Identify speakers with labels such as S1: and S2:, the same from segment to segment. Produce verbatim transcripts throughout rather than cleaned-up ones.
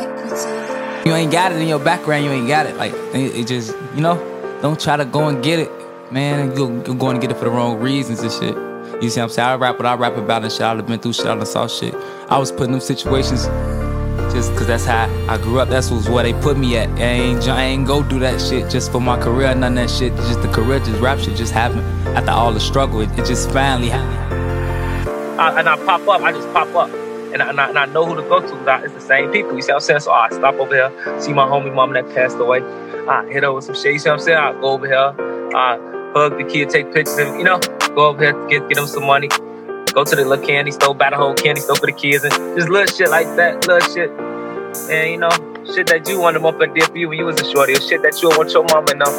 S1: You ain't got it in your background, you ain't got it. Like, it, it just, you know, don't try to go and get it, man. You're, you're going to get it for the wrong reasons and shit. You see what I'm saying? I rap what I rap about and shit. I've been through shit, I done saw shit. I was put in them situations just because that's how I grew up. That's was where they put me at. I ain't, I ain't go do that shit just for my career, none of that shit. Just the career, just rap shit just happened. After all the struggle, it, it just finally happened.
S2: I, and I pop up, I just pop up. And I, and, I, and I know who to go to. It's the same people. You see what I'm saying? So I stop over here, see my homie mom that passed away. I hit her with some shit. You see what I'm saying? I go over here, I hug the kid, take pictures, and, you know, go over here, get, get them some money. Go to the little candy store, buy the whole candy store for the kids, and just little shit like that, little shit. And, you know, shit that you wanted up and did for you when you was a shorty, or shit that you want your mama to know.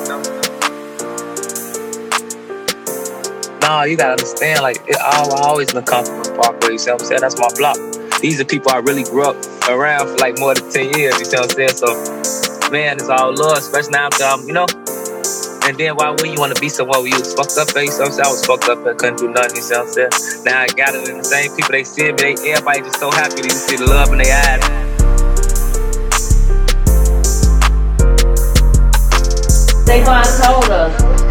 S2: Nah, you gotta understand, like, it, I, I always been comfortable in Parkway, you see what I'm saying? That's my block. These are people I really grew up around for like more than ten years, you see what I'm saying? So, man, it's all love, especially now I'm, you know? And then why would you want to be somewhere where you was fucked up, you see what I'm saying? I was fucked up and couldn't do nothing, you see what I'm saying? Now I got it, and the same people, they see me, they, everybody just so happy to see the love in their eyes.
S3: Davon told us.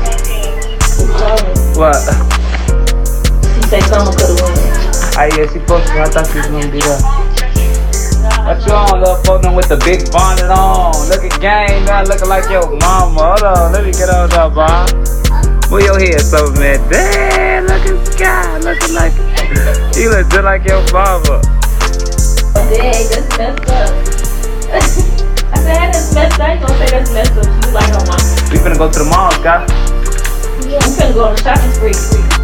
S1: What?
S3: She said someone could have won.
S1: Ah, yeah, she supposed to. I thought she was going to be there. What you on, little fucking with the big bonnet on? Look at game, man, looking like your mama. Hold on, let me get on up, bro. Move your head so, man. Damn, look at Sky, looking like you look just like your mama.
S3: Dang, that's messed up. I said, hey, that's messed up. I ain't gonna say that's messed up. She was like her mama.
S1: We finna go to the mall, Sky.
S3: Yeah, we finna go on a shopping spree.